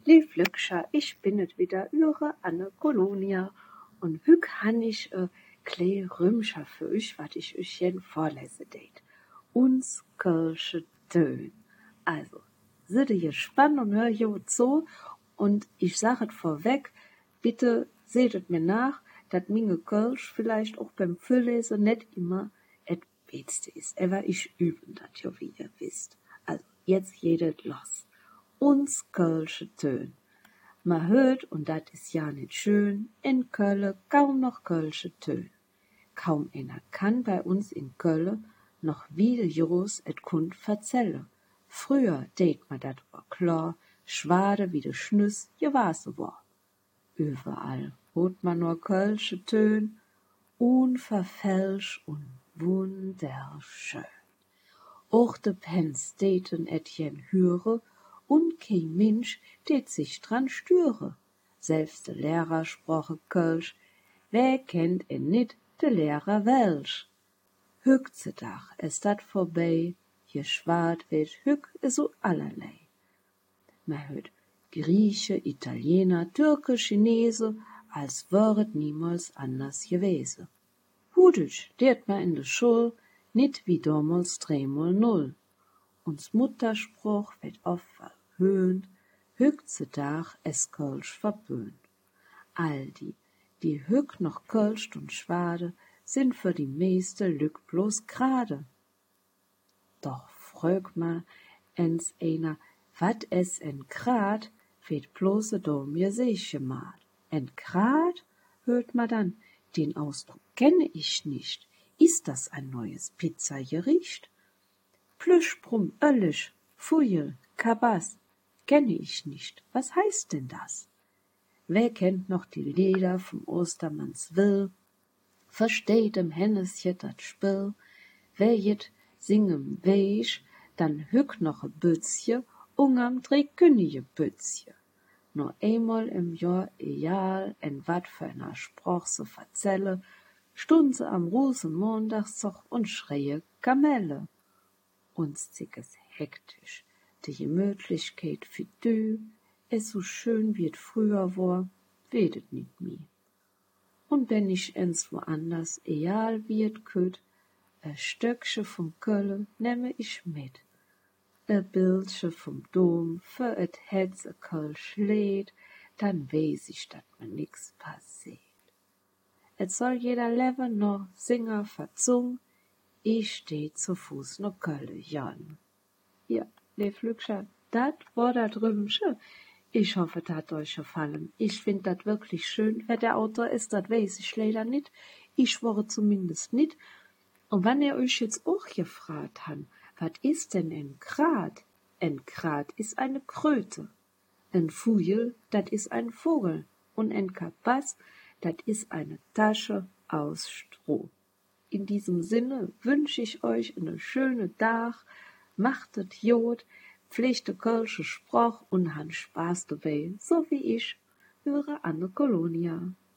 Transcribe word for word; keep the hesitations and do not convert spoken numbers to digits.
Lief Lükscher, ich bin et wieder Üre Anne Kolonia und hück han ich e klee Rümscher für euch, wat ich euch jen vorlese date. Uns Kölsche Tön. Also, sitte hier gespannt und hör jo zu und ich sag et vorweg, bitte seht et mir nach, dat minge Kölsch vielleicht auch beim Fürlesen net immer et Beste ist. Aber ich üben dat jo, wie ihr wisst. Also, jetzt jedet los. Uns Kölsche Tön. Ma hört, und dat is ja nicht schön, in Kölle kaum noch Kölsche Tön. Kaum einer kann bei uns in Kölle noch wie Jos et kund verzelle. Früher deet ma dat war klar, schwade wie de Schnüss, je warse war. Überall hot man nur Kölsche Tön, unverfälsch und wunderschön. Och de Pens deten etjen höre, und kein Mensch det sich dran störe. Selbst de Lehrer sproche Kölsch, wer kennt en nit de Lehrer Welsch? Hückzedach es dat vorbei, je schwart wird hück so allerlei. Ma hört Grieche, Italiener, Türke, Chinese, als wäret niemals anders gewesen. Hudisch lehrt ma in de Schul, nit wie damals dreimal null. Uns Mutterspruch wird oft verhöhnt, hückzedach es Kölsch verböhnt. All die, die hück noch Kölscht und schwade, sind für die meiste Lück bloß grade. Doch frög ma ens einer, wat es en Grad, wird bloße dom je seiche mal. En Grad, hört ma dann, den Ausdruck kenne ich nicht. Ist das ein neues Pizzagericht? Plüsch, brumm, Öllisch, Fujel, Kabas, kenne ich nicht. Was heißt denn das? Wer kennt noch die Lieder vom Ostermanns Will? Versteht im Hennesje dat Spill? Wer jet singem weich, dann hück noch e Bützje, ungam dreh Künige Bützje. Nur einmal im Jahr ejal, en wat für einer Sproch se verzelle, stund se am Rosenmontagszug und schreie Kamelle. Uns zickes hektisch, die Gemütlichkeit für dü, es so schön wie et früher war, wedet nit mi. Und wenn ich ens woanders, egal wie et küt, e Stöckche vom Kölle nehme ich mit. E Bildche vom Dom, für et hetz e Kölsch lädt, dann weiß ich, dat mir nix passiert. Et soll jeder leben noch Singer verzung, ich steh zu Fuß no Kölle, Jan. Ja, Lief Lükscher, dat war dat Rümsche. Ich hoffe, dat hat euch gefallen. Ich find dat wirklich schön. Wer der Autor ist, dat weiß ich leider nicht. Ich war zumindest nicht. Und wenn ihr euch jetzt auch gefragt habt, was ist denn ein Grad? Ein Grad ist eine Kröte. Ein Fujel, dat ist ein Vogel. Und ein Kabas, dat ist eine Tasche aus Stroh. In diesem Sinne wünsche ich euch eine schöne Tag, machtet Jod, pflegte Kölsche Sproch und han Spaß dabei, so wie ich, eure Anne Kolonia.